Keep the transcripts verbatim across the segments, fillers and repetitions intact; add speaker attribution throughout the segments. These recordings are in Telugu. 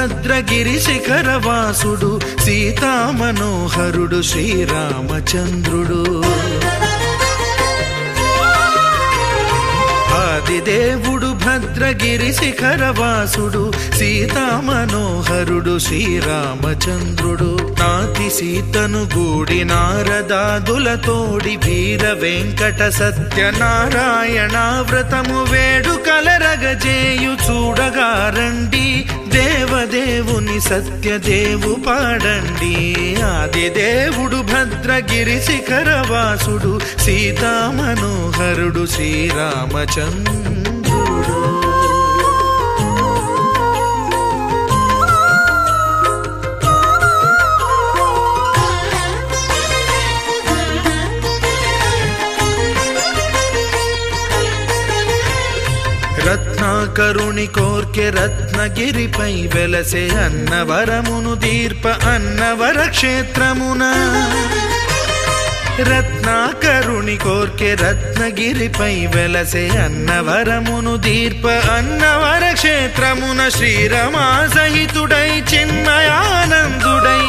Speaker 1: భద్రగిరి శిఖరవాసుడు సీతామనోహరుడు శ్రీరామచంద్రుడు. ఆదిదేవుడు భద్రగిరి శిఖరవాసుడు సీతామనోహరుడు శ్రీరామచంద్రుడు. నాతి సీతను గూడి నారదాదులతోడి వీర వెంకట సత్యనారాయణ వ్రతము వేడుకలరగజేయు చూడగారండి దేవదేవుని సత్యదేవు పాడండి. ఆదిదేవుడు భద్రగిరి శిఖరవాసుడు సీతామనోహరుడు శ్రీరామచంద్రుడు. రత్నాకరుని కోర్కె రత్నగిరిపై వెలసే అన్నవరమును దీర్ప అన్నవర క్షేత్రమున. రత్నాకరుని కోర్కె రత్నగిరిపై వెలసే అన్నవరమును దీర్ప అన్నవర క్షేత్రమున. శ్రీరమా సహితుడై చిన్మయానందుడై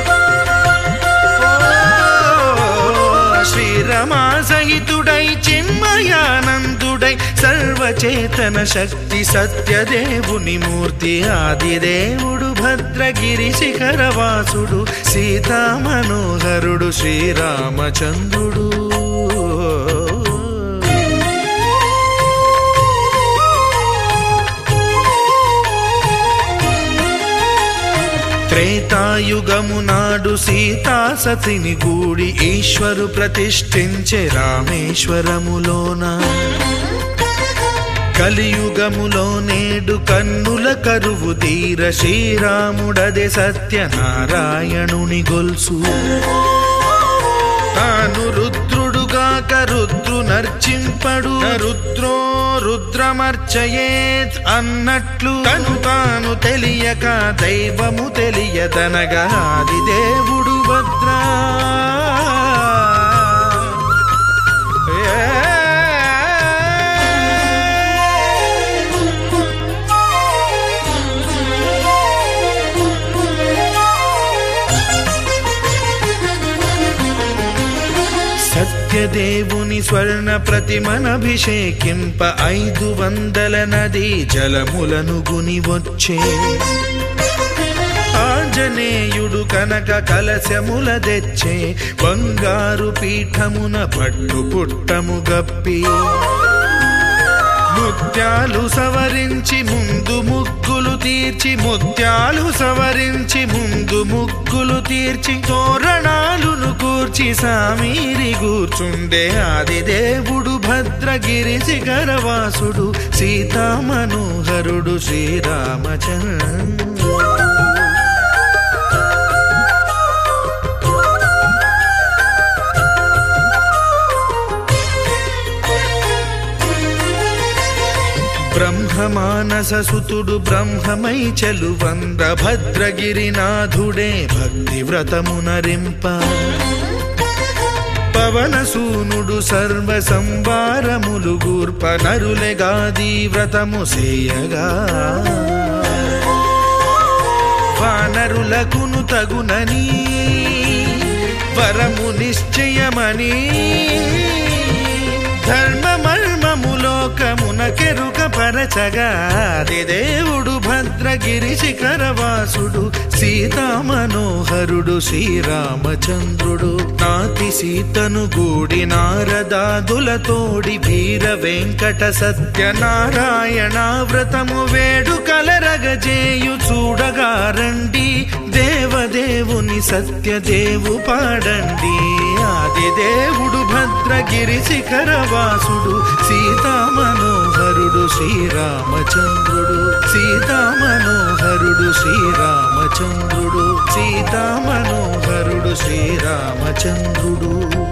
Speaker 1: శ్రీరమా సహితుడై చిన్మయానందుడై సర్వచేతన శక్తి సత్యదేవుని మూర్తి. ఆదిదేవుడు భద్రగిరి శిఖరవాసుడు సీతామనోహరుడు శ్రీరామచంద్రుడు. త్రేతాయుగము నాడు సీతా సతిని గూడి ఈశ్వరు ప్రతిష్ఠించే రామేశ్వరములోన. కలియుగములో నేడు కన్నుల కరువు తీర శ్రీరాముడదే సత్యనారాయణుని గొల్సు. తాను రుద్రుడుగాక రుద్రు నర్చింపడు రుద్రో రుద్రమర్చయేత్ అన్నట్లు తను తాను తెలియక దైవము తెలియదనగా ఆదిదేవుడు భద్రా. సత్యదేవుని స్వర్ణ ప్రతిమనభిషేకింప ఐదు వందల నదీ జలములను గుని వచ్చే. ఆంజనేయుడు కనక కలశముల తెచ్చే బంగారు పీఠమున పట్టు పుట్టము గప్పి. ముత్యాలు సవరించి ముందు ముగ్గులు తీర్చి ముత్యాలు సవరించి ముందు ముగ్గులు తీర్చి తోరణాలును కూర్చి సామీరి కూర్చుండే ఆదిదేవుడు భద్రగిరి శిఖరవాసుడు సీతామనోహరుడు శ్రీరామచంద్రుడు. బ్రహ్మమానస సుతుడు బ్రహ్మమై చెలువంద భద్రగిరినాథుడే భక్తి వ్రతమునరింప. పవన సూనుడు సర్వ సంవారములు గూర్ప నరులెగాది వ్రతము సేయగా. వానరులకును తగునని వరము నిశ్చయమని ధర్మ మర్మములోకమున కెరుక పరచగా ఆదిదేవుడు భద్రగిరి శిఖరవాసుడు సీతామనోహరుడు శ్రీరామచంద్రుడు. నాతి సీతను గూడి నారదాదులతోడి వీర వెంకట సత్యనారాయణ వ్రతము వేడుకలరగజేయు చూడగారండి దేవదేవుని సత్యదేవు పాడండి. ఆదిదేవుడు భద్రగిరి శిఖరవాసుడు సీతామనోహరుడు శ్రీరామచంద్రుడు. సీతామనోహరుడు శ్రీరామచంద్రుడు. సీతామనోహరుడు శ్రీరామచంద్రుడు.